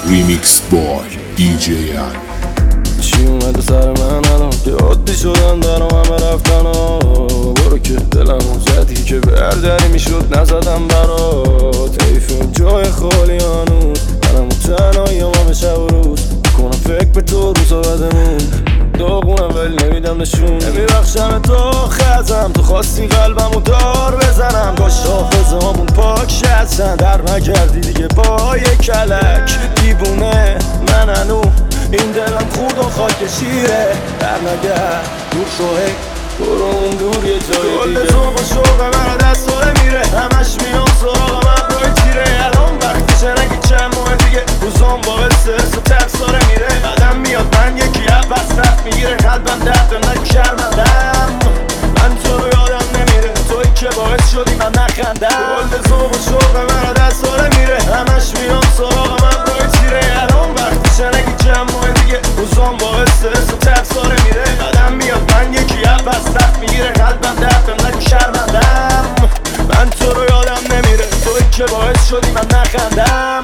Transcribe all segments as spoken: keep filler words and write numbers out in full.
ریمیکس بای دی جی ان. چی اومده سر من الان که عادی شدن دارم همه رفتن ها. برو که دلم زدی که بردری میشد نزدم برات. حیفه جای خالی هنوز منم تنهایی همه شب و روز کنم فکر به تو روزا بدمون داغونم ولی نمیدم نشون نمیبخشم تو خزم تو خواستی قلبمو دار بزنم داشت حافظه همون پاک شدسن در نکردی دیگه با یه کلک دیوونه من هنو این دلم خورد و خاک شیره در نگه دور شوهی برو اون دور یه جای دیگه کل تو با شوق من دست داره میره همش میام سراغ من روی تیره الان وقتیشه نگی چند ماه دیگه روزام با استرس و ترس داره میره بعدم میاد من یکی عباس رفت میگیره قلبم درد نگی شرمندم من تو رو یادم نمیره توی که باعث شدی من نخندم کل تو با شوق من دست داره میره همش میام سراغ من روی تیره الان وقتیشه نگی چند ماه دیگه روزام با استرس و ترس داره میره بعدم میاد من یکی عباس رفت میگیره قلبم درد نگی شرمندم من تو رو یادم نمیره توی که باعث شدی من نخندم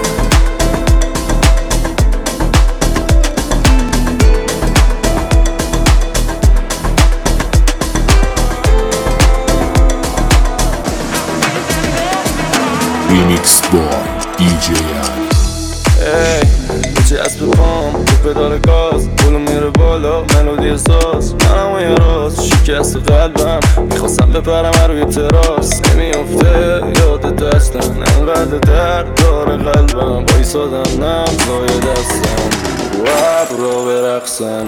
ریمیکس بای دی جی ان. ای بچسب پام تو پدال گاز پولو میره بالا ملودی ساز منم یه راست شکست قلبم میخواستم بپرم روی تراس نمیافته یادت اصلا انقدر درد داره قلبم بایسادم نمزای دستم و ابرا برقصم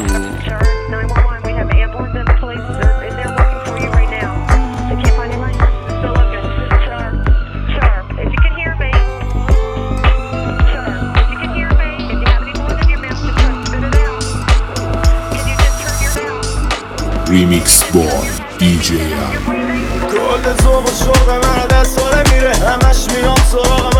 ریمیکس بای دی جی ان. کل تو با شوق من دست داره میره همش میام سراغ